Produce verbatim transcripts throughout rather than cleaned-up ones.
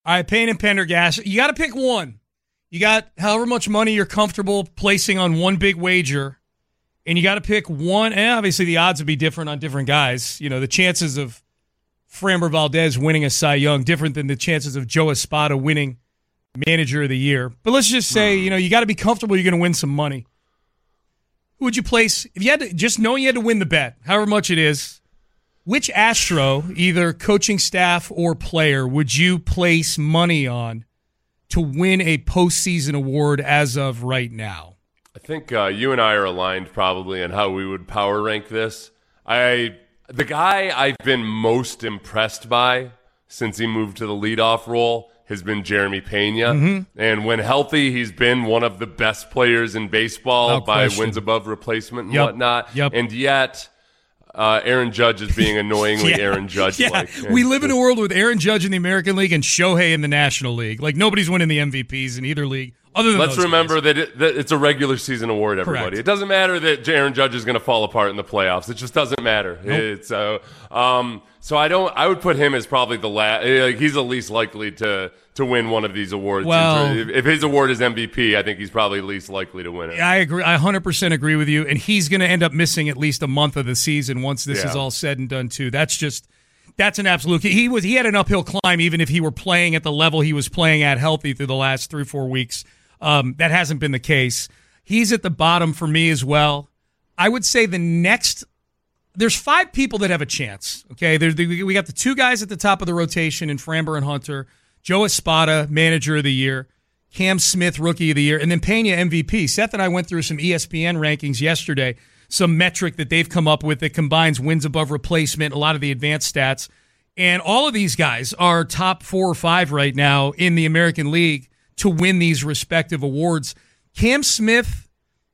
All right, Payne and Pendergast. You got to pick one. You got however much money you're comfortable placing on one big wager, and you got to pick one. And obviously, the odds would be different on different guys. You know, the chances of Framber Valdez winning a Cy Young different than the chances of Joe Espada winning Manager of the Year. But let's just say, you know, you got to be comfortable you're going to win some money. Who would you place if you had to, just knowing you had to win the bet, however much it is? Which Astro, either coaching staff or player, would you place money on to win a postseason award as of right now? I think uh, you and I are aligned probably on how we would power rank this. I the guy I've been most impressed by since he moved to the leadoff role has been Jeremy Pena. Mm-hmm. And when healthy, he's been one of the best players in baseball Without by question. wins above replacement and Yep. whatnot. Yep. And yet... Uh, Aaron Judge is being annoyingly yeah. Aaron Judge-like. Yeah. We live in a world with Aaron Judge in the American League and Shohei in the National League. Like, nobody's winning the M V Ps in either league other than Let's those remember guys. that, it, that it's a regular season award, everybody. Correct. It doesn't matter that Aaron Judge is going to fall apart in the playoffs. It just doesn't matter. Nope. It's, uh, um, so I don't. I would put him as probably the last. Like, he's the least likely to to win one of these awards. Well, if, if his award is M V P, I think he's probably least likely to win it. I agree. I one hundred percent agree with you. And he's going to end up missing at least a month of the season once this Yeah. is all said and done, too. That's just that's an absolute. He was he had an uphill climb even if he were playing at the level he was playing at healthy through the last three, four weeks. Um, that hasn't been the case. He's at the bottom for me as well. I would say the next. There's five people that have a chance. Okay, There's the, we got the two guys at the top of the rotation in Framber and Hunter. Joe Espada, Manager of the Year. Cam Smith, Rookie of the Year. And then Pena, M V P. Seth and I went through some E S P N rankings yesterday, some metric that they've come up with that combines wins above replacement, a lot of the advanced stats. And all of these guys are top four or five right now in the American League to win these respective awards. Cam Smith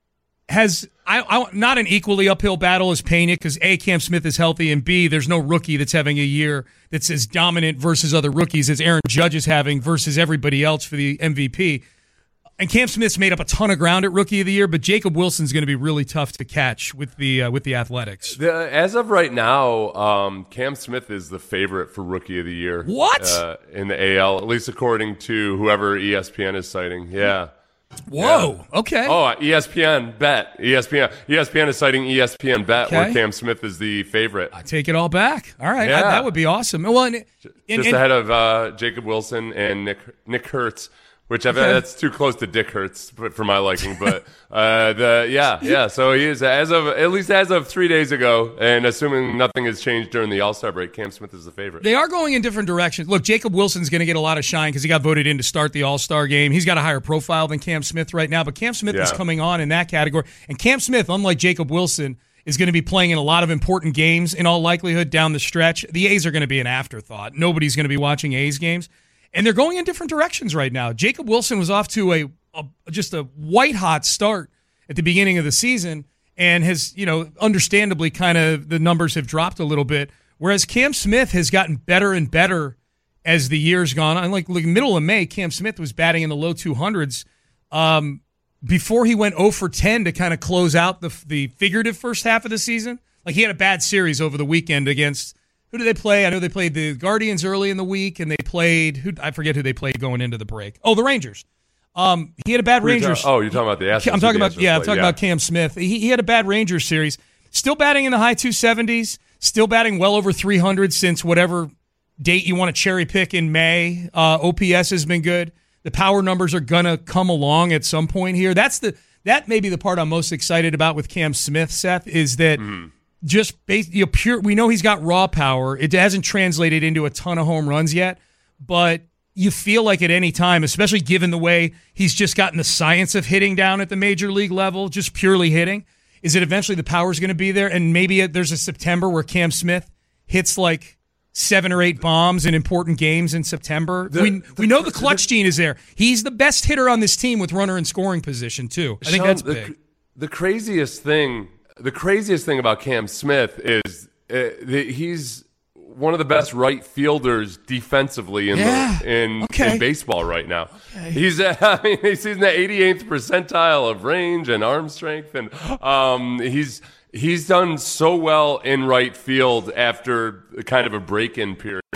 has I, I not an equally uphill battle as Pena because A, Cam Smith is healthy, and B, there's no rookie that's having a year that's as dominant versus other rookies as Aaron Judge is having versus everybody else for the M V P. And Cam Smith's made up a ton of ground at Rookie of the Year, but Jacob Wilson's going to be really tough to catch with the uh, with the Athletics. The, as of right now, um, Cam Smith is the favorite for Rookie of the Year. What? Uh, in the A L, at least according to whoever E S P N is citing. Yeah. Whoa. Yeah. Okay. Oh, E S P N bet. E S P N. E S P N is citing E S P N bet Okay. where Cam Smith is the favorite. I take it all back. All right. Yeah. I, that would be awesome. Well, and, and, Just and- ahead of uh, Jacob Wilson and Nick Nick Hertz, which I've, Okay. that's too close to Dick Hertz but for my liking. But uh, the yeah yeah. So he is as of at least as of three days ago, and assuming nothing has changed during the All Star break, Cam Smith is the favorite. They are going in different directions. Look, Jacob Wilson's going to get a lot of shine because he got voted in to start the All-Star game. He's got a higher profile than Cam Smith right now, but Cam Smith Yeah. is coming on in that category. And Cam Smith, unlike Jacob Wilson, is going to be playing in a lot of important games in all likelihood down the stretch. The A's are going to be an afterthought. Nobody's going to be watching A's games. And they're going in different directions right now. Jacob Wilson was off to a, a just a white-hot start at the beginning of the season and has, you know, understandably kind of the numbers have dropped a little bit, whereas Cam Smith has gotten better and better as the years gone on. Like, like middle of May, Cam Smith was batting in the low two hundreds um, before he went oh for ten to kind of close out the the figurative first half of the season. Like, he had a bad series over the weekend against – who did they play? I know they played the Guardians early in the week, and they played who I forget who they played going into the break. Oh, the Rangers. Um, he had a bad Who are you Rangers. ta- oh, you're talking about the Astros. I'm talking the about Astros yeah, I'm play, talking yeah. about Cam Smith. He, he had a bad Rangers series. Still batting in the high two seventies. Still batting well over three hundred since whatever date you want to cherry pick in May. Uh, O P S has been good. The power numbers are gonna come along at some point here. That's the that may be the part I'm most excited about with Cam Smith. Seth is that. Mm-hmm. Just based, you know, pure. We know he's got raw power. It hasn't translated into a ton of home runs yet, but you feel like at any time, especially given the way he's just gotten the science of hitting down at the major league level, just purely hitting, is that eventually the power is going to be there, and maybe there's a September where Cam Smith hits like seven or eight bombs in important games in September. The, we the, we know the clutch the, gene is there. He's the best hitter on this team with runner in scoring position too. I think Sean, that's the, big. The craziest thing. The craziest thing about Cam Smith is uh, that he's one of the best right fielders defensively in yeah. the, in, okay. in baseball right now. Okay. He's uh, I mean he's in the eighty-eighth percentile of range and arm strength, and um, he's he's done so well in right field after kind of a break-in period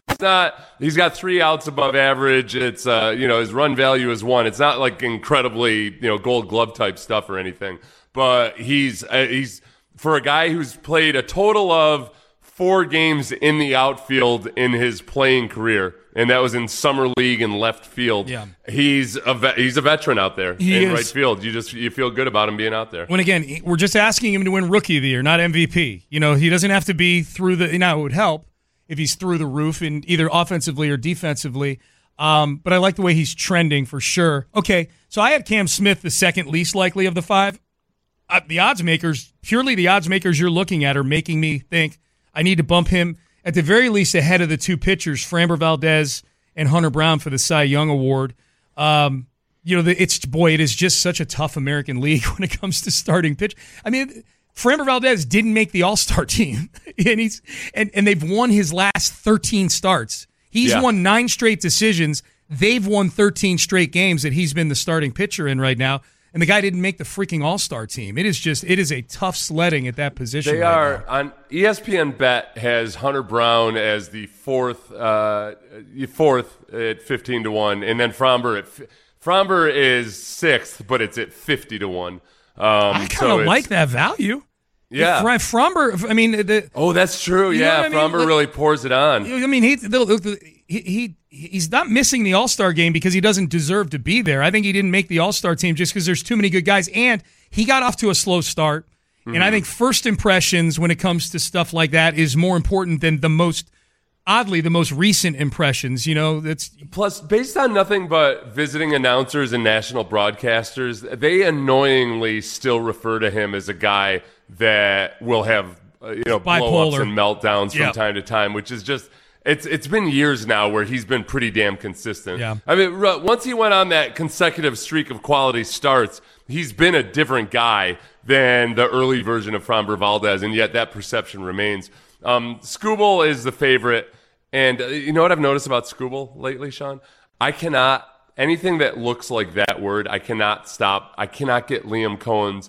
It's not. He's got three outs above average. It's uh, you know, his run value is one. It's not like incredibly, you know, Gold Glove type stuff or anything. But he's uh, he's for a guy who's played a total of four games in the outfield in his playing career, and that was in summer league and left field. Yeah. He's a ve- he's a veteran out there he in is. right field. You just you feel good about him being out there. When again, we're just asking him to win Rookie of the Year, not M V P. You know, he doesn't have to be through the. Now it would help if he's through the roof in either offensively or defensively. Um, but I like the way he's trending for sure. Okay, so I had Cam Smith the second least likely of the five. Uh, the odds makers, purely the odds makers you're looking at, are making me think I need to bump him at the very least ahead of the two pitchers, Framber Valdez and Hunter Brown, for the Cy Young Award. Um, you know, the, it's boy, it is just such a tough American League when it comes to starting pitch. I mean, Framber Valdez didn't make the All-Star team, and he's and, and they've won his last thirteen starts. He's yeah. won nine straight decisions. They've won thirteen straight games that he's been the starting pitcher in right now. And the guy didn't make the freaking All-Star team. It is just, it is a tough sledding at that position. They right are now. on E S P N Bet has Hunter Brown as the fourth, uh, fourth at fifteen to one, and then Framber at Framber is sixth, but it's at fifty to one. Um, I kind of so like that value. Yeah, if Framber. I mean, the, oh, that's true. Yeah, I mean? Framber Like, really pours it on. I mean, he, the, the, he he he's not missing the All-Star game because he doesn't deserve to be there. I think he didn't make the All-Star team just because there's too many good guys, and he got off to a slow start. Mm-hmm. And I think first impressions when it comes to stuff like that is more important than the most. Oddly, the most recent impressions, you know, that's plus based on nothing but visiting announcers and national broadcasters, they annoyingly still refer to him as a guy that will have uh, you know blow-ups and meltdowns from yep. time to time, which is just it's it's been years now where he's been pretty damn consistent. Yeah. I mean, once he went on that consecutive streak of quality starts, he's been a different guy than the early version of Framber Valdez, and yet that perception remains. Um, Skubal is the favorite. And uh, you know what I've noticed about Skubal lately, Sean? I cannot, anything that looks like that word, I cannot stop. I cannot get Liam Cohen's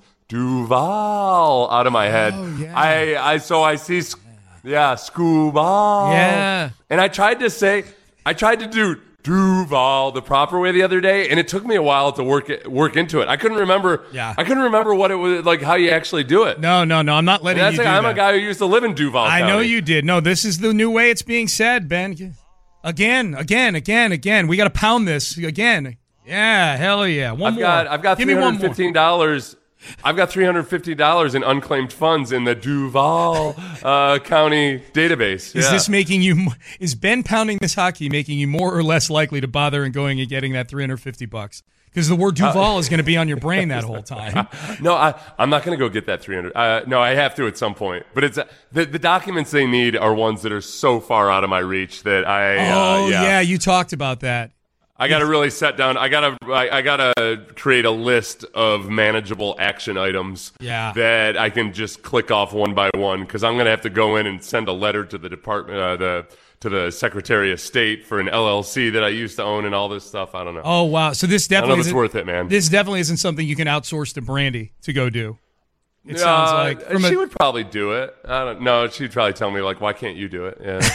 Duval out of my head. Oh, yeah. I, I, so I see, yeah, Skubal. Yeah. And I tried to say, I tried to do Duval the proper way the other day, and it took me a while to work it, work into it. I couldn't remember. Yeah. I couldn't remember what it was like, how you actually do it. No, no, no. I'm not letting that's you like, do I'm that. a guy who used to live in Duval I County. know you did. No, this is the new way it's being said, Ben. Again, again, again, again. We got to pound this again. Yeah, hell yeah. One I've more. got I've got Give three me one hundred more. fifteen dollars. I've got three hundred fifty dollars in unclaimed funds in the Duval uh, County database. Is yeah. this making you? Is Ben pounding this hockey making you more or less likely to bother and going and getting that three hundred fifty bucks? Because the word Duval uh, is going to be on your brain that whole time. No, I, I'm not going to go get that three hundred. Uh, no, I have to at some point. But it's uh, the the documents they need are ones that are so far out of my reach that I. Oh uh, yeah. yeah, you talked about that. I got to really set down. I got to. I, I got to create a list of manageable action items. Yeah. That I can just click off one by one because I'm going to have to go in and send a letter to the department, uh, the to the Secretary of State for an L L C that I used to own and all this stuff. I don't know. Oh wow! So this I don't definitely know if it's isn't- worth it, man. This definitely isn't something you can outsource to Brandy to go do. It Uh, sounds like from she a, would probably do it. I don't know. She'd probably tell me like, "Why can't you do it?" Yeah.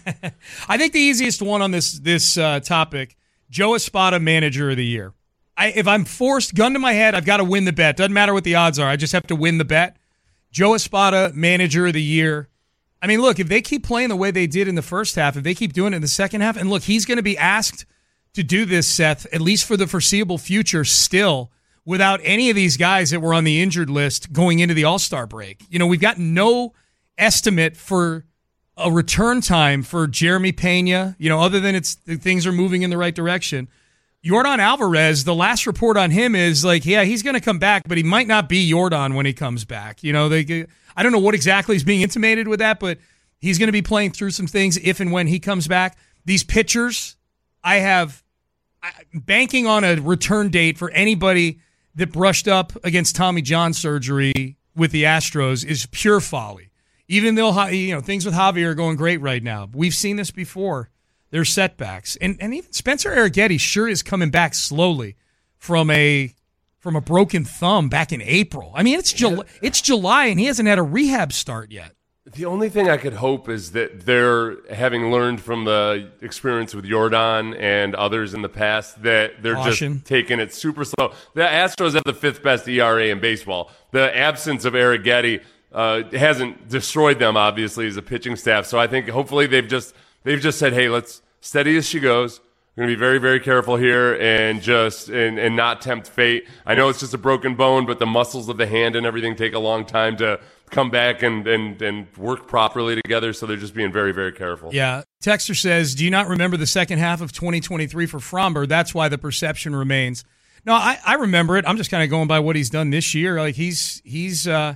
I think the easiest one on this this uh, topic. Joe Espada, Manager of the Year. I, if I'm forced, gun to my head, I've got to win the bet. Doesn't matter what the odds are. I just have to win the bet. Joe Espada, Manager of the Year. I mean, look, if they keep playing the way they did in the first half, if they keep doing it in the second half, and look, he's going to be asked to do this, Seth, at least for the foreseeable future still, without any of these guys that were on the injured list going into the All-Star break. You know, we've got no estimate for a return time for Jeremy Pena, you know, other than it's things are moving in the right direction. Yordan Alvarez, the last report on him is like, yeah, he's going to come back, but he might not be Yordan when he comes back. You know, they, I don't know what exactly is being intimated with that, but he's going to be playing through some things if and when he comes back. These pitchers, I have I, banking on a return date for anybody that brushed up against Tommy John surgery with the Astros is pure folly. Even though, you know, things with Javier are going great right now. We've seen this before. There's setbacks. And and even Spencer Arrighetti sure is coming back slowly from a from a broken thumb back in April. I mean, it's July, it's July and he hasn't had a rehab start yet. The only thing I could hope is that they're, having learned from the experience with Jordan and others in the past, that they're Caution. just taking it super slow. The Astros have the fifth best E R A in baseball. The absence of Eric Getty uh, hasn't destroyed them, obviously, as a pitching staff. So I think hopefully they've just they've just said, hey, let's steady as she goes. We're going to be very, very careful here and just and, and not tempt fate. I know it's just a broken bone, but the muscles of the hand and everything take a long time to come back and, and, and work properly together, so they're just being very, very careful. Yeah. Texter says, do you not remember the second half of twenty twenty-three for Fromber? That's why the perception remains. No, I, I remember it. I'm just kind of going by what he's done this year. Like he's he's uh,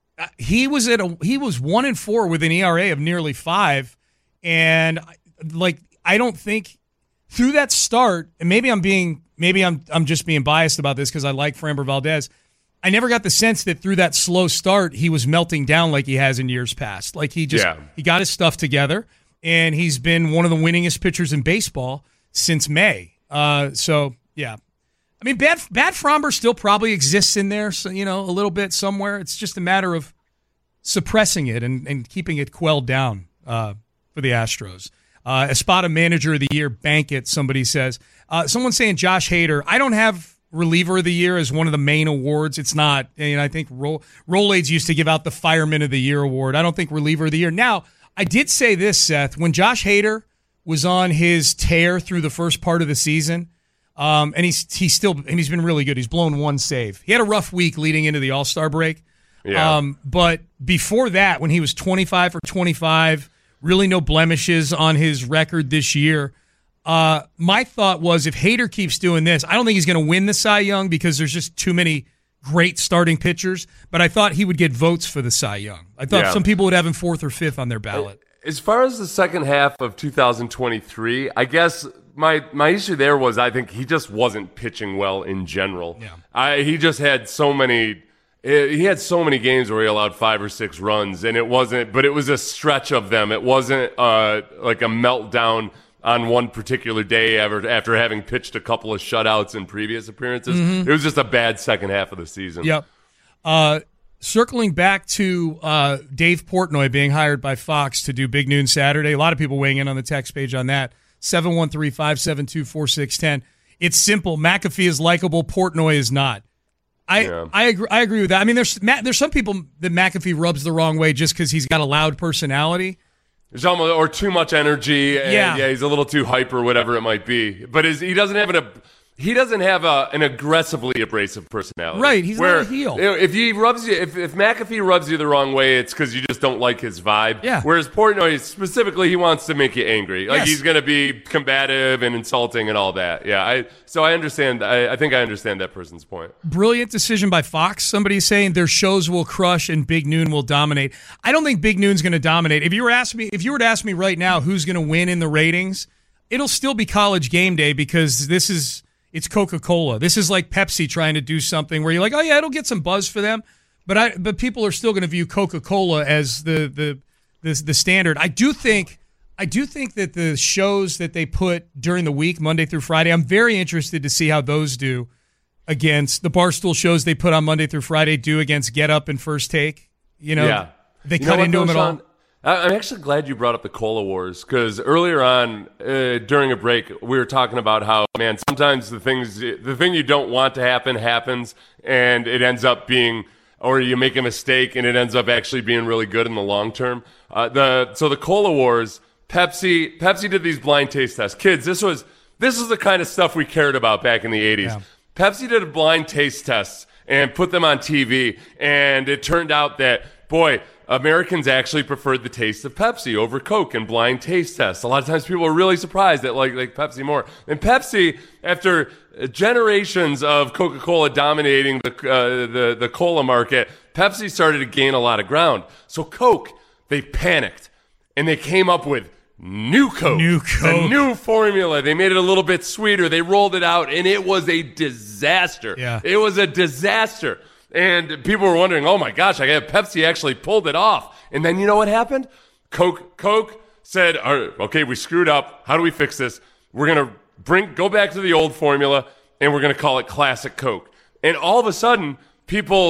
he was at a he was one and four with an E R A of nearly five, and like I don't think through that start, and maybe I'm being maybe I'm I'm just being biased about this because I like Framber Valdez. I never got the sense that through that slow start, he was melting down like he has in years past. Like he just, yeah. he got his stuff together, and he's been one of the winningest pitchers in baseball since May. Uh, so, yeah. I mean, bad bad Fromber still probably exists in there, so, you know, a little bit somewhere. It's just a matter of suppressing it and, and keeping it quelled down uh, for the Astros. Uh, Espada Manager of the Year, bank it, somebody says. Uh, someone's saying Josh Hader. I don't have Reliever of the Year as one of the main awards. It's not. And I think Roll, Rolaids used to give out the Fireman of the Year award. I don't think Reliever of the Year. Now, I did say this, Seth. When Josh Hader was on his tear through the first part of the season, um, and he's he's still and he's been really good. He's blown one save. He had a rough week leading into the All-Star break. Yeah. Um, but before that, when he was twenty-five for twenty-five, really no blemishes on his record this year, Uh, my thought was if Hader keeps doing this, I don't think he's going to win the Cy Young because there's just too many great starting pitchers, but I thought he would get votes for the Cy Young. I thought yeah. some people would have him fourth or fifth on their ballot. As far as the second half of two thousand twenty-three, I guess my my issue there was I think he just wasn't pitching well in general. Yeah. I, he just had so many he had so many games where he allowed five or six runs, and it wasn't, but it was a stretch of them. It wasn't uh, like a meltdown on one particular day after, after having pitched a couple of shutouts in previous appearances. Mm-hmm. It was just a bad second half of the season. Yep. Uh, circling back to uh, Dave Portnoy being hired by Fox to do Big Noon Saturday, a lot of people weighing in on the text page on that, seven one three, five seven two, four six one zero. It's simple. McAfee is likable. Portnoy is not. I, yeah. I agree. I agree with that. I mean, there's there's some people that McAfee rubs the wrong way just because he's got a loud personality. There's almost or too much energy. And yeah, yeah, he's a little too hyper, whatever it might be. But his, he doesn't have an he doesn't have a, an aggressively abrasive personality. Right, he's where, not a heel. You know, if he rubs you, if, if McAfee rubs you the wrong way, it's because you just don't like his vibe. Yeah. Whereas Portnoy specifically, he wants to make you angry. Like yes. he's going to be combative and insulting and all that. Yeah. I so I understand. I, I think I understand that person's point. Brilliant decision by Fox. Somebody's saying their shows will crush and Big Noon will dominate. I don't think Big Noon's going to dominate. If you were asking me, if you were to ask me right now who's going to win in the ratings, it'll still be College Game Day because this is. It's Coca-Cola. This is like Pepsi trying to do something where you're like, oh yeah, it'll get some buzz for them, but I but people are still going to view Coca-Cola as the the the, the standard. I do think I do think that the shows that they put during the week, Monday through Friday, I'm very interested to see how those do against the Barstool shows they put on Monday through Friday do against Get Up and First Take. You know, yeah. they you cut into though, them at Sean? all. I'm actually glad you brought up the Cola Wars because earlier on uh, during a break we were talking about how, man, sometimes the things the thing you don't want to happen happens and it ends up being, or you make a mistake and it ends up actually being really good in the long term. Uh, the so the Cola Wars, Pepsi Pepsi did these blind taste tests. Kids, this was this is the kind of stuff we cared about back in the eighties. Yeah. Pepsi did a blind taste tests and put them on T V, and it turned out that, boy, Americans actually preferred the taste of Pepsi over Coke in blind taste tests. A lot of times people are really surprised that like like Pepsi more. And Pepsi, after generations of Coca-Cola dominating the uh, the the cola market, Pepsi started to gain a lot of ground. So Coke, they panicked and they came up with New Coke. New Coke. A new formula. They made it a little bit sweeter. They rolled it out and it was a disaster. Yeah. It was a disaster. And people were wondering, oh my gosh, I got Pepsi actually pulled it off. And then you know what happened? Coke Coke said, all right, okay, we screwed up. How do we fix this? We're going to bring go back to the old formula, and we're going to call it Classic Coke. And all of a sudden, people's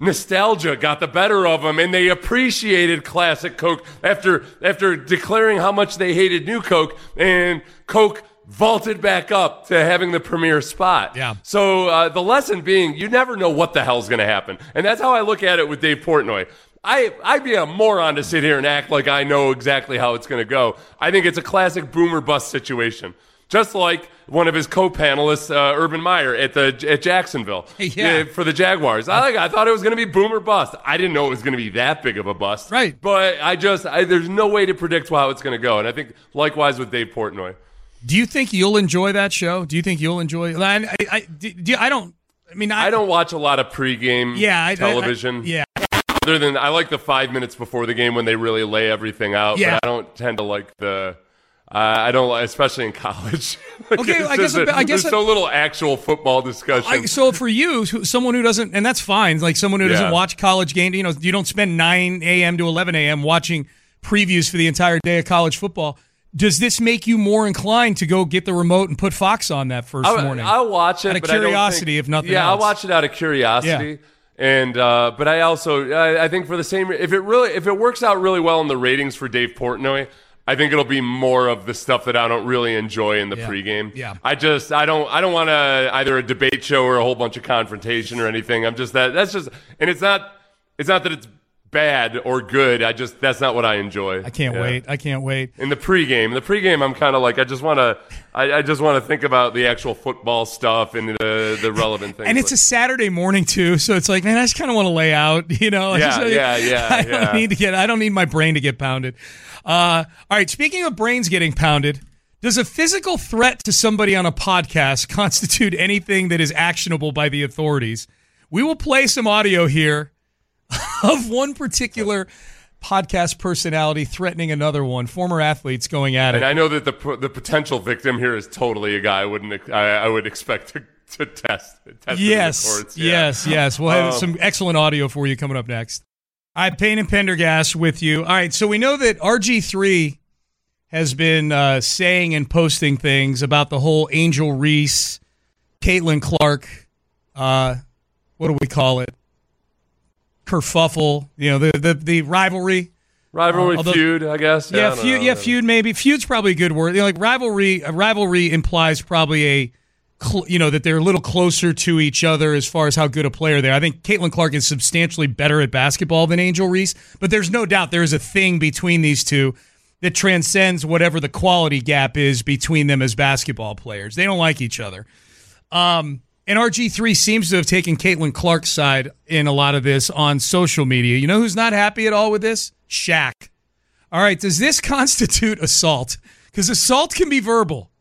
nostalgia got the better of them, and they appreciated classic Coke after after declaring how much they hated New Coke, and Coke vaulted back up to having the premier spot. Yeah. So uh, the lesson being, you never know what the hell's going to happen, and that's how I look at it with Dave Portnoy. I, I'd be a moron to sit here and act like I know exactly how it's going to go. I think it's a classic boomer bust situation. Just like one of his co-panelists, uh, Urban Meyer, at the at Jacksonville yeah. uh, for the Jaguars. I, like, I thought it was going to be boomer bust. I didn't know it was going to be that big of a bust. Right. But I just, I, there's no way to predict how it's going to go. And I think likewise with Dave Portnoy. Do you think you'll enjoy that show? Do you think you'll enjoy it? I, I, I, do, I don't, I mean, I, I don't watch a lot of pregame yeah, I, television. I, I, yeah. Other than, I like the five minutes before the game when they really lay everything out. Yeah. But I don't tend to like the... Uh, I don't, especially in college. like okay, I guess, a, I guess there's so little actual football discussion. I, so for you, someone who doesn't, and that's fine, like someone who doesn't yeah. watch college games, you know, you don't spend nine a.m. to eleven a.m. watching previews for the entire day of college football. Does this make you more inclined to go get the remote and put Fox on that first I, morning? I'll watch it out of but curiosity, I don't think, if nothing yeah, else. I'll watch it out of curiosity. Yeah. And uh, but I also I, I think for the same, if it really if it works out really well in the ratings for Dave Portnoy, I think it'll be more of the stuff that I don't really enjoy in the yeah. pregame. Yeah. I just I don't I don't want to either a debate show or a whole bunch of confrontation or anything. I'm just that that's just and it's not it's not that it's bad or good. I just that's not what I enjoy. I can't yeah. wait. I can't wait. In the pregame, in the pregame, I'm kind of like I just want to I, I just want to think about the actual football stuff and the the relevant things. And it's a Saturday morning too, so it's like, man, I just kind of want to lay out, you know. Yeah, just, yeah, yeah. I don't yeah. need to get. I don't need my brain to get pounded. Uh, all right. Speaking of brains getting pounded, does a physical threat to somebody on a podcast constitute anything that is actionable by the authorities? We will play some audio here of one particular podcast personality threatening another one. Former athletes going at And it. I know that the the potential victim here is totally a guy I wouldn't I, I would expect to, to test. test Yes, in the courts. Yeah. yes, yes. We'll have Um, some excellent audio for you coming up next. All right, Payne and Pendergast with you. All right, so we know that R G three has been uh, saying and posting things about the whole Angel Reese, Caitlin Clark, uh, what do we call it? Kerfuffle, you know, the the, the rivalry. Rivalry Uh, although- feud, I guess. Yeah, I don't feud. know. Yeah, feud. Maybe feud's probably a good word. You know, like rivalry. A rivalry implies probably a, cl- you know, that they're a little closer to each other as far as how good a player they are. I think Caitlin Clark is substantially better at basketball than Angel Reese, but there's no doubt there is a thing between these two that transcends whatever the quality gap is between them as basketball players. They don't like each other. Um, and R G three seems to have taken Caitlin Clark's side in a lot of this on social media. You know who's not happy at all with this? Shaq. All right, does this constitute assault? Because assault can be verbal.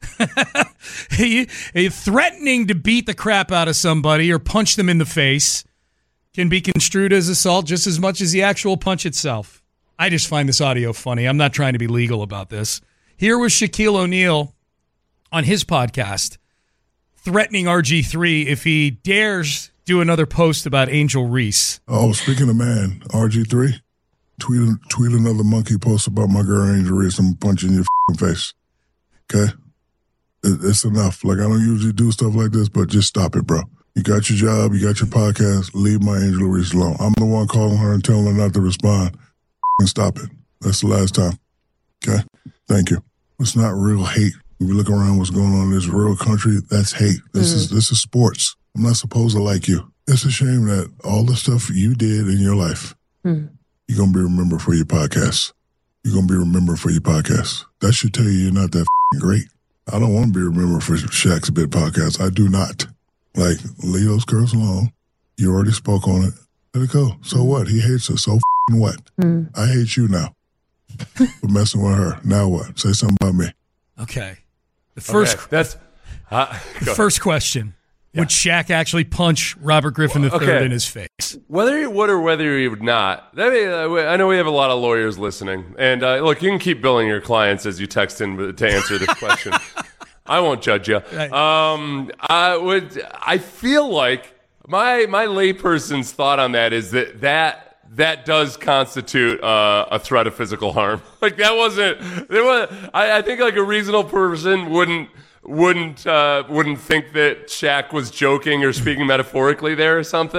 you, you threatening to beat the crap out of somebody or punch them in the face can be construed as assault just as much as the actual punch itself. I just find this audio funny. I'm not trying to be legal about this. Here was Shaquille O'Neal on his podcast threatening R G three if he dares do another post about Angel Reese. Oh, speaking of man, R G three, tweet, tweet another monkey post about my girl Angel Reese. I'm punching your f***ing face. Okay? It, it's enough. Like, I don't usually do stuff like this, but just stop it, bro. You got your job. You got your podcast. Leave my Angel Reese alone. I'm the one calling her and telling her not to respond. F***ing stop it. That's the last time. Okay? Thank you. It's not real hate. If you look around what's going on in this real country, that's hate. This mm. is this is sports. I'm not supposed to like you. It's a shame that all the stuff you did in your life, mm. you're going to be remembered for your podcast. You're going to be remembered for your podcast. That should tell you you're not that great. I don't want to be remembered for Shaq's Bit podcast. I do not. Like, leave those girls alone. You already spoke on it. Let it go. So what? He hates us. So what? Mm. I hate you now for messing with her. Now what? Say something about me. Okay. The first, okay, that's uh, the first question. Yeah. Would Shaq actually punch Robert Griffin the third okay. in his face? Whether he would or whether he would not. I, mean, I know we have a lot of lawyers listening. And uh, look, you can keep billing your clients as you text in to answer this question. I won't judge you. Right. Um, I would. I feel like my my layperson's thought on that is that that that does constitute uh, a threat of physical harm. Like that wasn't. There was. I, I think like a reasonable person wouldn't. wouldn't uh, wouldn't think that Shaq was joking or speaking metaphorically there or something.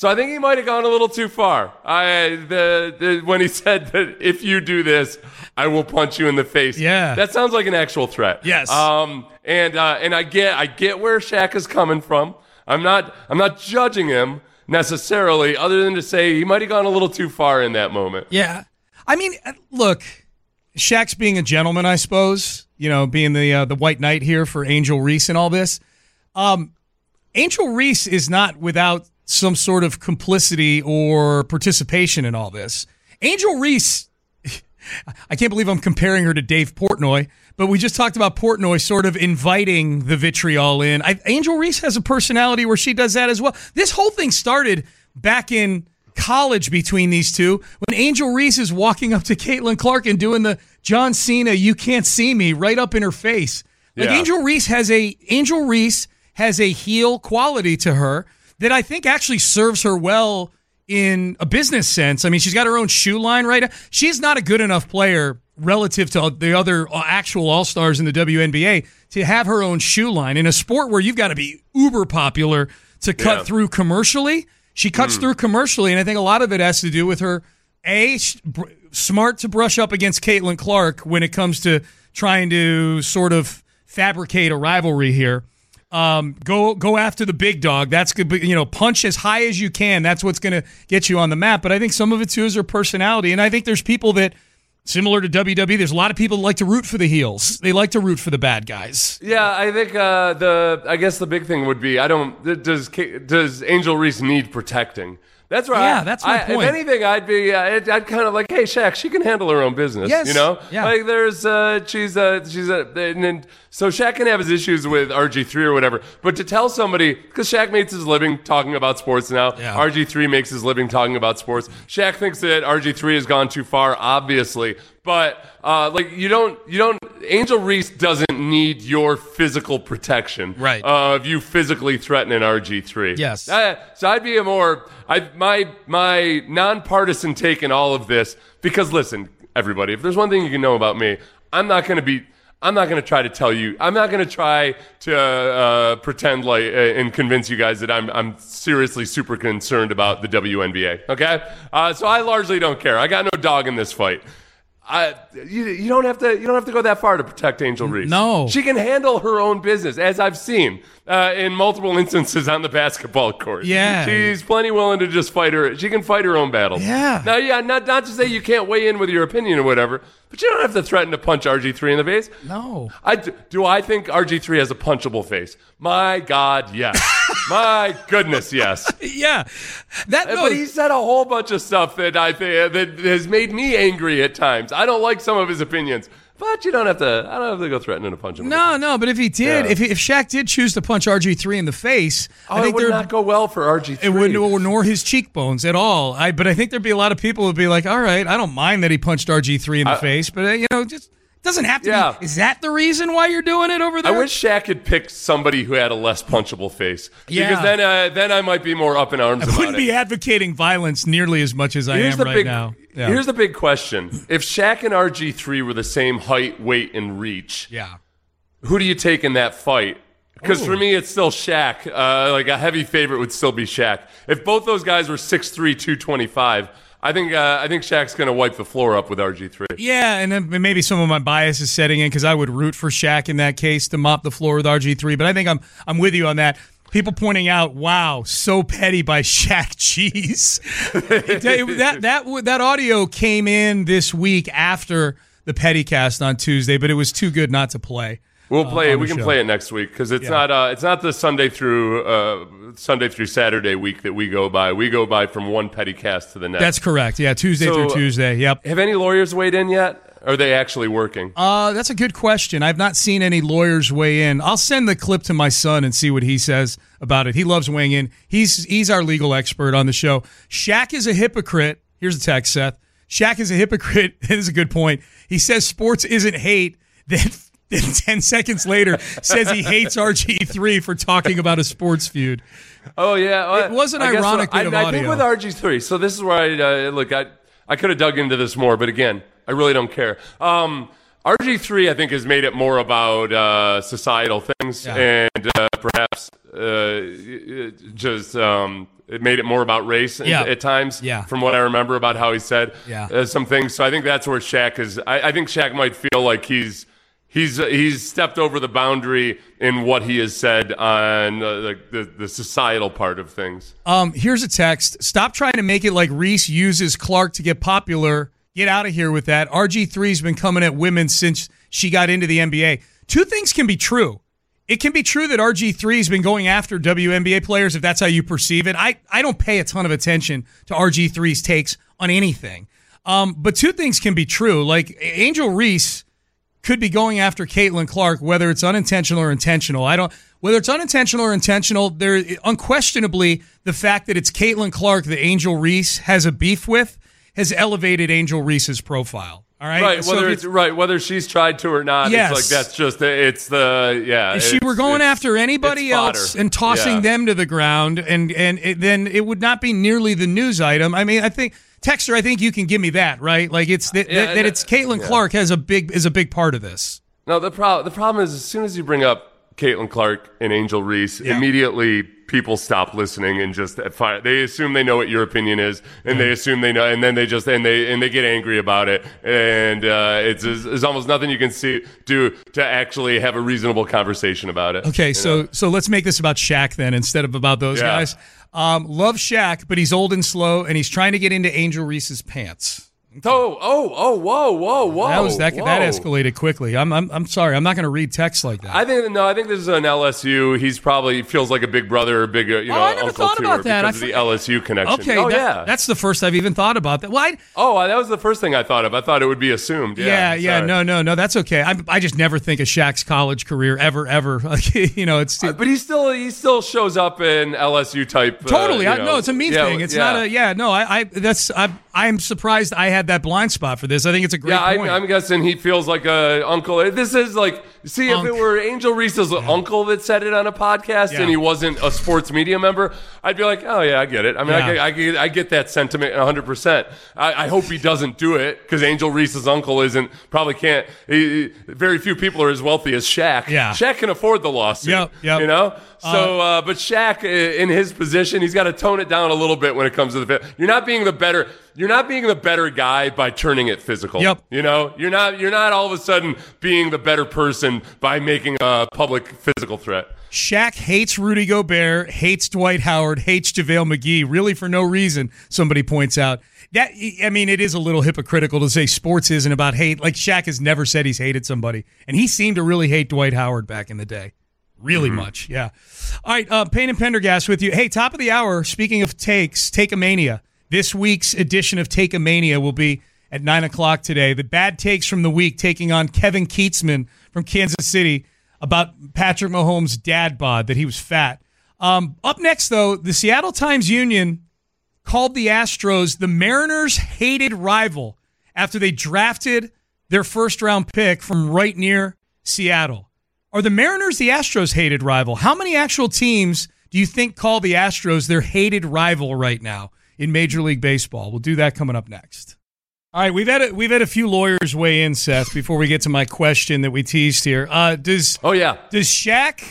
So I think he might have gone a little too far. I the, the when he said that if you do this, I will punch you in the face. Yeah, that sounds like an actual threat. Yes. Um. And uh, and I get I get where Shaq is coming from. I'm not I'm not judging him necessarily, other than to say he might have gone a little too far in that moment. Yeah. I mean, look, Shaq's being a gentleman, I suppose. You know, being the uh, the white knight here for Angel Reese and all this. Um, Angel Reese is not without some sort of complicity or participation in all this. Angel Reese, I can't believe I'm comparing her to Dave Portnoy, but we just talked about Portnoy sort of inviting the vitriol in. I, Angel Reese has a personality where she does that as well. This whole thing started back in college between these two when Angel Reese is walking up to Caitlin Clark and doing the John Cena, you can't see me, right up in her face. Like yeah. Angel Reese has a Angel Reese has a heel quality to her that I think actually serves her well in a business sense. I mean, she's got her own shoe line right now. She's not a good enough player relative to the other actual all-stars in the W N B A to have her own shoe line. In a sport where you've got to be uber popular to cut yeah. through commercially, she cuts mm. through commercially, and I think a lot of it has to do with her, A, smart to brush up against Caitlin Clark when it comes to trying to sort of fabricate a rivalry here. Um, go go after the big dog. That's good. You know, punch as high as you can. That's what's going to get you on the map. But I think some of it too is her personality. And I think there's people that, similar to W W E, there's a lot of people that like to root for the heels. They like to root for the bad guys. Yeah, I think uh, the I guess the big thing would be I don't does does Angel Reese need protecting? That's right. Yeah, that's my I, point. If anything, I'd be, uh, I'd, I'd kind of like, hey, Shaq, she can handle her own business. Yes. You know, yeah. like there's, uh, she's, uh, she's, uh, and, and so Shaq can have his issues with R G three or whatever. But to tell somebody, because Shaq makes his living talking about sports now, yeah. R G three makes his living talking about sports. Shaq thinks that R G three has gone too far, obviously. But uh, like you don't, you don't. Angel Reese doesn't need your physical protection, right? Uh, of you physically threatening R G three. Yes. Uh, so I'd be a more, I my my nonpartisan take in all of this. Because listen, everybody, if there's one thing you can know about me, I'm not going to be. I'm not going to try to tell you. I'm not going to try to uh, pretend like uh, and convince you guys that I'm I'm seriously super concerned about the W N B A. Okay, uh, so I largely don't care. I got no dog in this fight. I, you, you don't have to. You don't have to go that far to protect Angel Reese. No, she can handle her own business, as I've seen uh, in multiple instances on the basketball court. Yeah, she's plenty willing to just fight her. She can fight her own battles. Yeah. Now, yeah, not not to say you can't weigh in with your opinion or whatever, but you don't have to threaten to punch R G three in the face. No. I do. I think R G three has a punchable face. My God, yes. My goodness, yes. Yeah, that. No. But he said a whole bunch of stuff that I think that has made me angry at times. I don't like some of his opinions, but you don't have to. I don't have to go threatening to punch him. No, no. But if he did, Yeah. if if Shaq did choose to punch R G three in the face, Oh, I think it would there not go well for R G three. it wouldn't, nor his cheekbones at all. I, but I think there'd be a lot of people who'd be like, "All right, I don't mind that he punched R G three in the I, face, but uh, you know, just doesn't have to Yeah. be." Is that the reason why you're doing it over there? I wish Shaq had picked somebody who had a less punchable face. Yeah. Because then, uh, then I might be more up in arms I about wouldn't it. be advocating violence nearly as much as I Here's am the right big, now. Yeah. Here's the big question: if Shaq and R G three were the same height, weight, and reach, yeah. who do you take in that fight? Because Ooh. for me, it's still Shaq. Uh, like a heavy favorite would still be Shaq. If both those guys were six three, two twenty-five, I think uh, I think Shaq's going to wipe the floor up with R G three. Yeah, and then maybe some of my bias is setting in because I would root for Shaq in that case to mop the floor with R G three. But I think I'm I'm with you on that. People pointing out, wow, so petty by Shaq Cheese. that that that audio came in this week after the Pettycast on Tuesday, but it was too good not to play. We'll play uh, it. We can show. play it next week because it's Yeah. not uh, it's not the Sunday through uh, Sunday through Saturday week that we go by. We go by from one Pettycast to the next. That's correct. Yeah, Tuesday So, through Tuesday. Yep. Have any lawyers weighed in yet? Are they actually working? Uh, that's a good question. I've not seen any lawyers weigh in. I'll send the clip to my son and see what he says about it. He loves weighing in. He's he's our legal expert on the show. Shaq is a hypocrite. Here's the text, Seth. Shaq is a hypocrite. That is a good point. He says sports isn't hate. Then, then ten seconds later says he hates R G three for talking about a sports feud. Oh yeah, well, It wasn't I guess ironic so. bit I, of I audio. think with R G three. So this is where I uh, look. I I could have dug into this more, but again, I really don't care. Um, R G three, I think, has made it more about uh, societal things Yeah. and uh, perhaps uh, just um, it made it more about race yeah. at, at times. Yeah. From what I remember about how he said yeah. uh, some things. So I think that's where Shaq is. I, I think Shaq might feel like he's he's he's stepped over the boundary in what he has said on uh, the, the the societal part of things. Um, here's a text. Stop trying to make it like Reese uses Clark to get popular. Get out of here with that. R G three's been coming at women since she got into the N B A. Two things can be true. It can be true that R G three's been going after W N B A players if that's how you perceive it. I, I don't pay a ton of attention to R G three's takes on anything. Um, but two things can be true. Like Angel Reese could be going after Caitlin Clark, whether it's unintentional or intentional. I don't whether it's unintentional or intentional, there unquestionably the fact that it's Caitlin Clark that Angel Reese has a beef with has elevated Angel Reese's profile. All right, right. So whether it's right, whether she's tried to or not, yes. it's like that's just it's the yeah. If she were going after anybody else fodder. and tossing yeah. them to the ground, and and it, then it would not be nearly the news item. I mean, I think Texter, I think you can give me that, right? Like it's that, yeah, that, that it's Caitlin yeah. Clark has a big is a big part of this. No, the problem the problem is as soon as you bring up Caitlin Clark and Angel Reese, yeah. immediately people stop listening and just fire. They assume they know what your opinion is, and they assume they know, and then they just and they and they get angry about it, and uh, it's there's almost nothing you can see do to actually have a reasonable conversation about it. Okay, so know? so let's make this about Shaq then instead of about those yeah. guys. Um, love Shaq, but he's old and slow, and he's trying to get into Angel Reese's pants. Oh, oh, oh, whoa, whoa, whoa. That was that. whoa. That escalated quickly. I'm, I'm, I'm sorry. I'm not going to read text like that. I think no. I think this is an L S U. He's probably feels like a big brother or big, you know, oh, I never uncle thought to about her that. because I of the L S U connection. Okay, oh that, yeah, that's the first I've even thought about that. Well, I, oh, that was the first thing I thought of. I thought it would be assumed. Yeah, yeah, yeah sorry. no, no, no. That's okay. I, I just never think of Shaq's college career ever, ever. Like, you know, it's Uh, but he still he still shows up in L S U type. totally. Uh, I know, know it's a me yeah, thing. It's yeah. not a yeah. No, I, I that's I, I'm surprised I had that blind spot for this. I think it's a great. Yeah, point. I'm, I'm guessing he feels like a uncle. This is like, see, Unk. if it were Angel Reese's yeah. uncle that said it on a podcast yeah. and he wasn't a sports media member, I'd be like, oh yeah, I get it. I mean, yeah. I, get, I, get, I get that sentiment one hundred percent. I, I hope he doesn't do it because Angel Reese's uncle isn't, probably can't, he, very few people are as wealthy as Shaq. Yeah. Shaq can afford the lawsuit, yep, yep. you know? So, uh, uh, but Shaq, in his position, he's got to tone it down a little bit when it comes to the, you're not being the better, you're not being the better guy by turning it physical. Yep. You know, you're not you're not all of a sudden being the better person by making a public physical threat. Shaq hates Rudy Gobert, hates Dwight Howard, hates JaVale McGee, really for no reason, somebody points out. That I mean, it is a little hypocritical to say sports isn't about hate. Like Shaq has never said he's hated somebody, and he seemed to really hate Dwight Howard back in the day. Really mm-hmm. much, yeah. All right, uh, Payne and Pendergast with you. Hey, top of the hour, speaking of takes, Take-A-Mania. This week's edition of Take-A-Mania will be at nine o'clock today. The bad takes from the week taking on Kevin Keatsman from Kansas City about Patrick Mahomes' dad bod, that he was fat. Um, up next, though, the Seattle Times-Union called the Astros the Mariners' hated rival after they drafted their first-round pick from right near Seattle. Are the Mariners the Astros' hated rival? How many actual teams do you think call the Astros their hated rival right now in Major League Baseball? We'll do that coming up next. All right, we've had a, we've had a few lawyers weigh in, Seth, before we get to my question that we teased here. Uh, does oh yeah does Shaq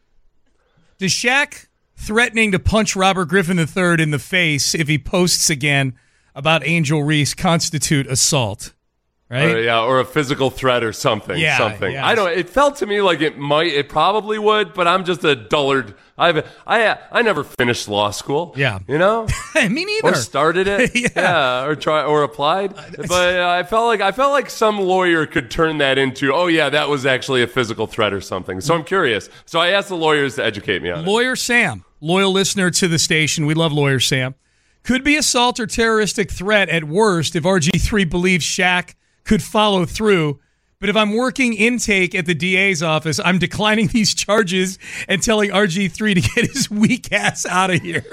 does Shaq threatening to punch Robert Griffin the third in the face if he posts again about Angel Reese constitute assault? Right? Or, yeah, or a physical threat or something. Yeah, something. yeah. I don't. It felt to me like it might. It probably would, but I'm just a dullard. I've I I never finished law school. Yeah, you know. Me neither. Or started it. yeah. yeah, or try or applied. But uh, I felt like I felt like some lawyer could turn that into, oh yeah, that was actually a physical threat or something. So I'm curious. So I asked the lawyers to educate me on it. Lawyer Sam, loyal listener to the station. We love Lawyer Sam. Could be assault or terroristic threat at worst if R G three believes Shaq could follow through. But if I'm working intake at the D A's office, I'm declining these charges and telling R G three to get his weak ass out of here.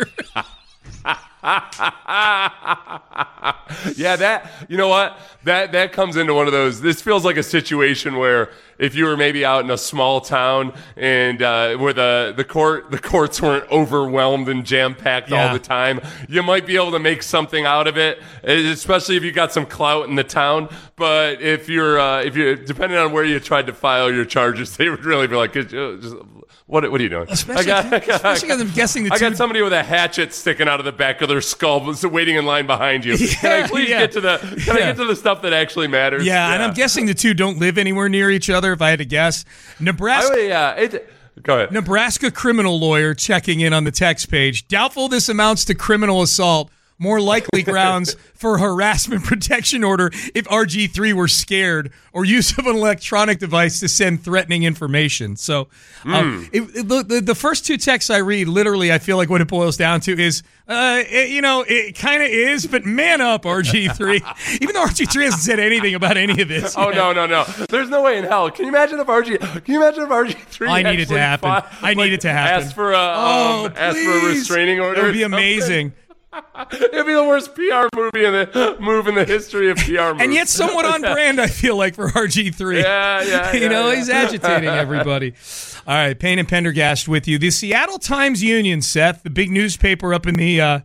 Yeah, that, you know what? That that comes into one of those, this feels like a situation where if you were maybe out in a small town and uh, where the, the court the courts weren't overwhelmed and jam-packed Yeah. all the time, you might be able to make something out of it, especially if you got some clout in the town. But if you're, uh, if you're depending on where you tried to file your charges, they would really be like, just What What are you doing? Especially, I got, I got, especially because I'm guessing the I two. got somebody with a hatchet sticking out of the back of their skull, waiting in line behind you. Yeah, can I please yeah. get to the? Can Yeah. I get to the stuff that actually matters? yeah, and I'm guessing the two don't live anywhere near each other. If I had to guess, Nebraska. I, yeah. It, go ahead. Nebraska criminal lawyer checking in on the text page. Doubtful this amounts to criminal assault. More likely grounds for harassment protection order if R G three were scared or use of an electronic device to send threatening information. So um, mm. it, it, the, the, the first two texts I read, literally, I feel like what it boils down to is, uh, it, you know, it kind of is, but man up, R G three. Even though R G three hasn't said anything about any of this. Oh, yet. no, no, no. There's no way in hell. Can you imagine if R G Can you imagine if R G three I need it to happen. Fought, I need like, it to happen. Ask for a, oh, um, ask for a please. restraining order. That would be or something. amazing. It'd be the worst P R movie in the move in the history of P R movies. And yet somewhat on brand, I feel like, for R G three. Yeah, yeah, You yeah, know, yeah. he's agitating everybody. All right, Payne and Pendergast with you. The Seattle Times-Union, Seth, the big newspaper up in the uh,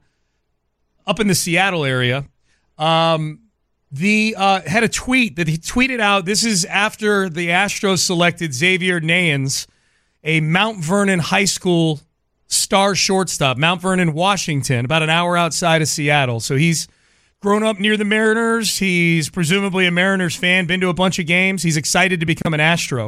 up in the Seattle area, um, the uh, had a tweet that he tweeted out. This is after the Astros selected Xavier Nayans, a Mount Vernon High School star shortstop, Mount Vernon, Washington, about an hour outside of Seattle. So he's grown up near the Mariners. He's presumably a Mariners fan, been to a bunch of games. He's excited to become an Astro.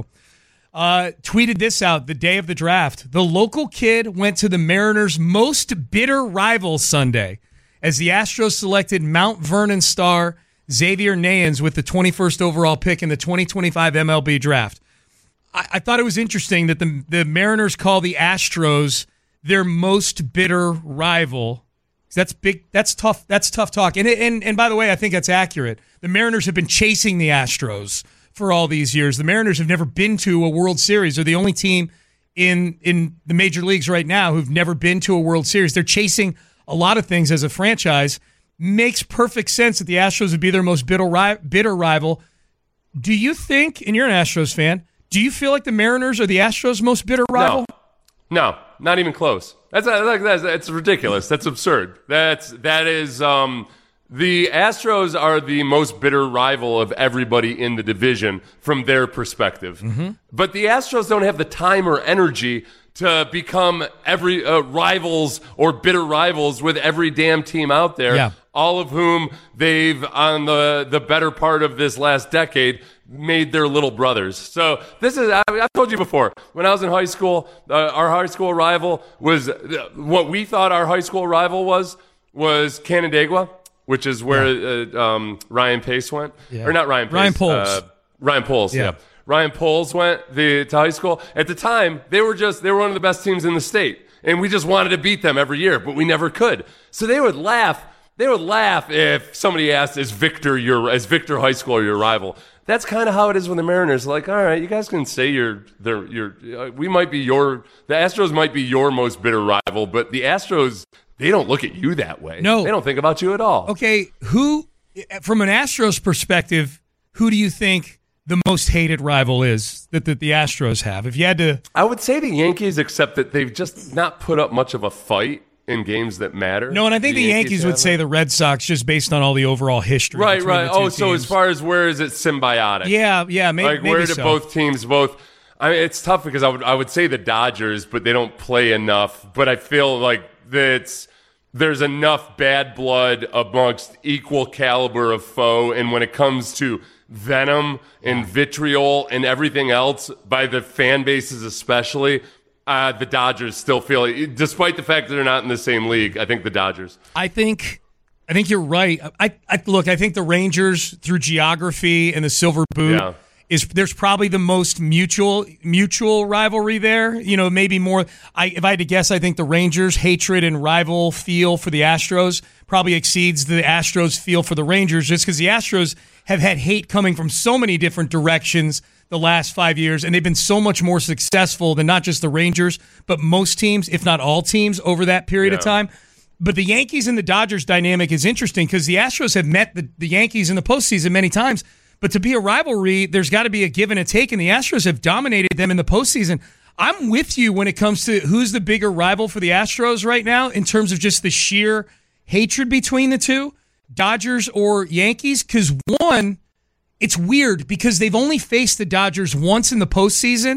Uh, tweeted this out the day of the draft. The local kid went to the Mariners' most bitter rival Sunday as the Astros selected Mount Vernon star Xavier Nayans with the twenty-first overall pick in the twenty twenty-five M L B draft. I, I thought it was interesting that the, the Mariners call the Astros their most bitter rival. That's big. That's tough. That's tough talk. And, and and by the way, I think that's accurate. The Mariners have been chasing the Astros for all these years. The Mariners have never been to a World Series. They're the only team in in the major leagues right now who've never been to a World Series. They're chasing a lot of things as a franchise. Makes perfect sense that the Astros would be their most bitter, ri- bitter rival. Do you think, and you're an Astros fan, do you feel like the Mariners are the Astros' most bitter rival? No. No. Not even close. That's like that's that's ridiculous. That's absurd. That's that is um the Astros are the most bitter rival of everybody in the division from their perspective. Mm-hmm. But the Astros don't have the time or energy to become every uh, rivals or bitter rivals with every damn team out there. Yeah. All of whom they've on the the better part of this last decade made their little brothers. So this is, I, I've told you before, when I was in high school, uh, our high school rival was, uh, what we thought our high school rival was, was Canandaigua, which is where yeah. uh, um, Ryan Pace went. Yeah. Or not Ryan Pace. Ryan Poles. Uh, Ryan Poles, yeah. yeah. Ryan Poles went the, to high school. At the time, they were just, they were one of the best teams in the state. And we just wanted to beat them every year, but we never could. So they would laugh. They would laugh if somebody asked, is Victor your, is Victor High School your rival? That's kind of how it is with the Mariners. Like, all right, you guys can say you're, they're, you're, uh, we might be your, the Astros might be your most bitter rival, but the Astros, they don't look at you that way. No. They don't think about you at all. Okay, who, from an Astros perspective, who do you think the most hated rival is that, that the Astros have? If you had to... I would say the Yankees, except that they've just not put up much of a fight in games that matter. No, and I think the, the Yankees, Yankees would say the Red Sox just based on all the overall history. Right, right. Oh, teams. So as far as where is it symbiotic? Yeah, yeah, maybe. Like where maybe do so. both teams both? I mean, it's tough because I would I would say the Dodgers, but they don't play enough. But I feel like that's there's enough bad blood amongst equal caliber of foe, and when it comes to venom and vitriol and everything else, by the fan bases especially. Uh, the Dodgers still feel, despite the fact that they're not in the same league, I think the Dodgers. I think, I think you're right. I, I look. I think the Rangers, through geography and the Silver Boot, yeah. is there's probably the most mutual mutual rivalry there. You know, maybe more. I if I had to guess, I think the Rangers' hatred and rival feel for the Astros probably exceeds the Astros' feel for the Rangers, just because the Astros have had hate coming from so many different directions the last five years, and they've been so much more successful than not just the Rangers, but most teams, if not all teams, over that period yeah. of time. But the Yankees and the Dodgers dynamic is interesting because the Astros have met the, the Yankees in the postseason many times, but to be a rivalry, there's got to be a give and a take, and the Astros have dominated them in the postseason. I'm with you when it comes to who's the bigger rival for the Astros right now in terms of just the sheer hatred between the two, Dodgers or Yankees, because one, it's weird because they've only faced the Dodgers once in the postseason,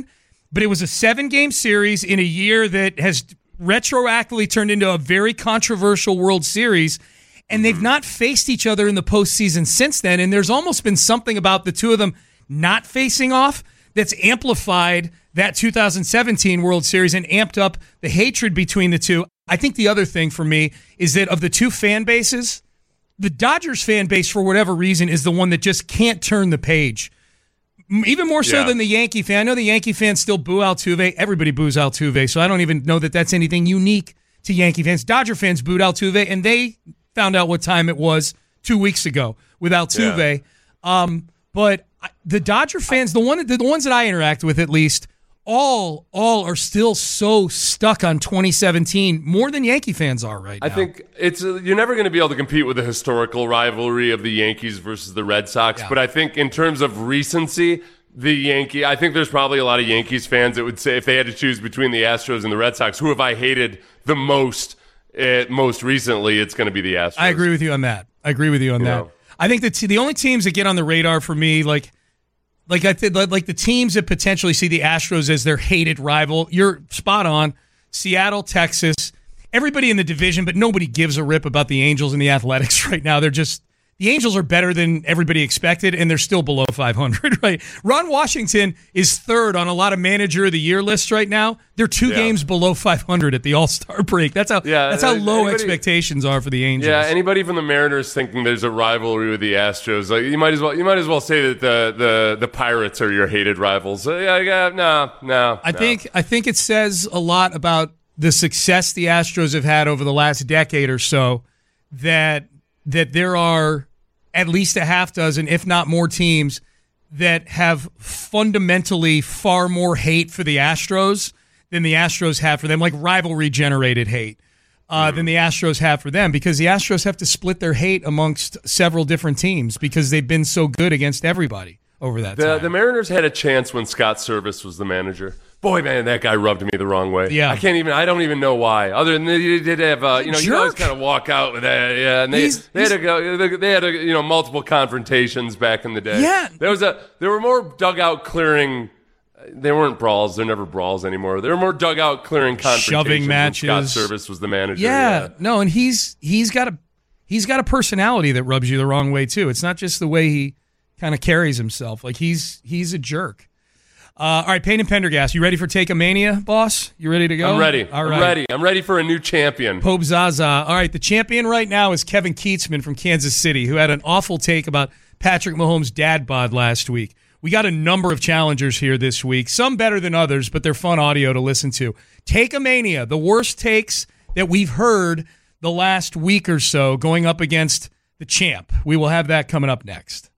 but it was a seven-game series in a year that has retroactively turned into a very controversial World Series, and they've not faced each other in the postseason since then, and there's almost been something about the two of them not facing off that's amplified that two thousand seventeen World Series and amped up the hatred between the two. I think the other thing for me is that of the two fan bases, the Dodgers fan base, for whatever reason, is the one that just can't turn the page. Even more so yeah. than the Yankee fan. I know the Yankee fans still boo Altuve. Everybody boos Altuve, so I don't even know that that's anything unique to Yankee fans. Dodger fans booed Altuve, and they found out what time it was two weeks ago with Altuve. Yeah. Um, but the Dodger fans, the one, the ones that I interact with at least, all all are still so stuck on twenty seventeen more than Yankee fans are right now. I think it's uh, you're never going to be able to compete with the historical rivalry of the Yankees versus the Red Sox, yeah. but I think in terms of recency, the Yankee, I think there's probably a lot of Yankees fans that would say if they had to choose between the Astros and the Red Sox, who have I hated the most uh, most recently, it's going to be the Astros. I agree with you on that. I agree with you on you that. know? I think the, t- the only teams that get on the radar for me, like Like I th- like the teams that potentially see the Astros as their hated rival, you're spot on. Seattle, Texas, everybody in the division, but nobody gives a rip about the Angels and the Athletics right now. They're just the Angels are better than everybody expected, and they're still below five hundred. Right? Ron Washington is third on a lot of Manager of the Year lists right now. They're two yeah. games below five hundred at the All-Star break. That's how yeah, that's how low anybody, expectations are for the Angels. Yeah, anybody from the Mariners thinking there's a rivalry with the Astros, like you might as well you might as well say that the the, the Pirates are your hated rivals. Uh, yeah, yeah, no, no. I no. think I think it says a lot about the success the Astros have had over the last decade or so that that there are at least a half dozen, if not more, teams that have fundamentally far more hate for the Astros than the Astros have for them, like rivalry-generated hate, uh, mm-hmm. than the Astros have for them, because the Astros have to split their hate amongst several different teams because they've been so good against everybody over that the, time. The Mariners had a chance when Scott Service was the manager. Boy, man, that guy rubbed me the wrong way. Yeah. I can't even, I don't even know why. Other than they did have, uh, you know, you always kind of walk out with that. Yeah, and they, He's- they had, a, go- they had a, you know, multiple confrontations back in the day. Yeah. There was a, there were more dugout clearing. They weren't brawls. They're never brawls anymore. There were more dugout clearing confrontations. Shoving matches. When Scott Service was the manager. Yeah, yeah. no, and he's he's got a he's got a personality that rubs you the wrong way too. It's not just the way he kind of carries himself. Like he's he's a jerk. Uh, all right, Payne and Pendergast, you ready for Take a Mania, boss? You ready to go? I'm ready. All right. I'm ready. I'm ready for a new champion. Pope Zaza. All right, the champion right now is Kevin Keatsman from Kansas City, who had an awful take about Patrick Mahomes' dad bod last week. We got a number of challengers here this week, some better than others, but they're fun audio to listen to. Take a Mania, the worst takes that we've heard the last week or so going up against the champ. We will have that coming up next.